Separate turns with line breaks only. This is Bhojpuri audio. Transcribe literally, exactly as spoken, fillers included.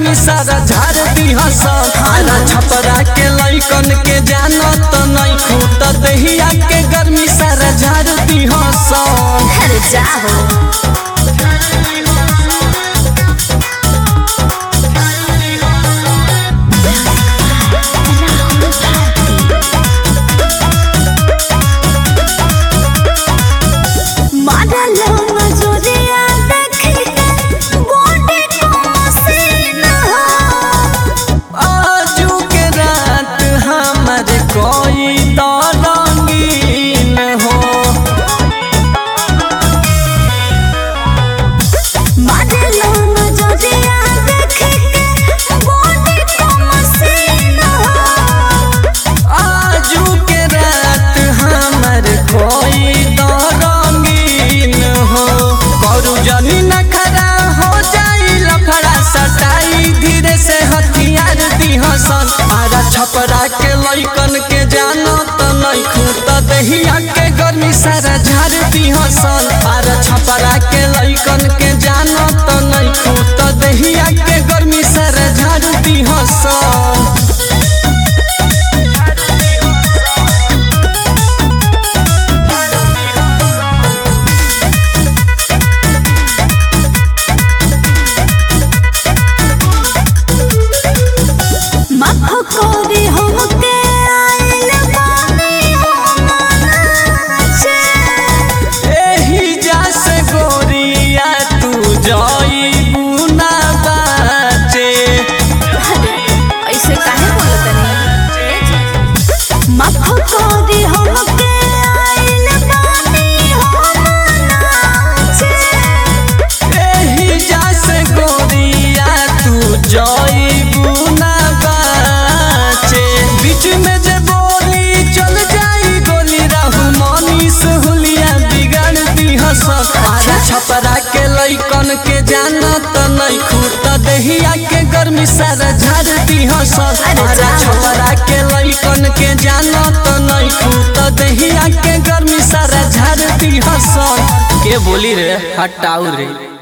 गर्मी सारा झाड़ दी हसन। आरा छपरा के लइकन के जानत नहीं खूत दहिया के गर्मी सारा झाड़ दी हसन।
अरे जाहो छपरा के लइकन के जानत नहीं खूत दहिया के गर्मी सारा झाड़ दी हसन। आरा छपरा के लइकन के जानत नहीं खूत दहिया के गर्मी सारा झाड़ दी हसन। छपरा के लइकन के जानत नहीं खूत दहिया के गर्मी सारा झाड़ दी हसन। आरा छपरा के लइकन के जानत नहीं खूत दहिया के गर्मी सारा झाड़ दी हसन। के बोली रे हटाऊ रे।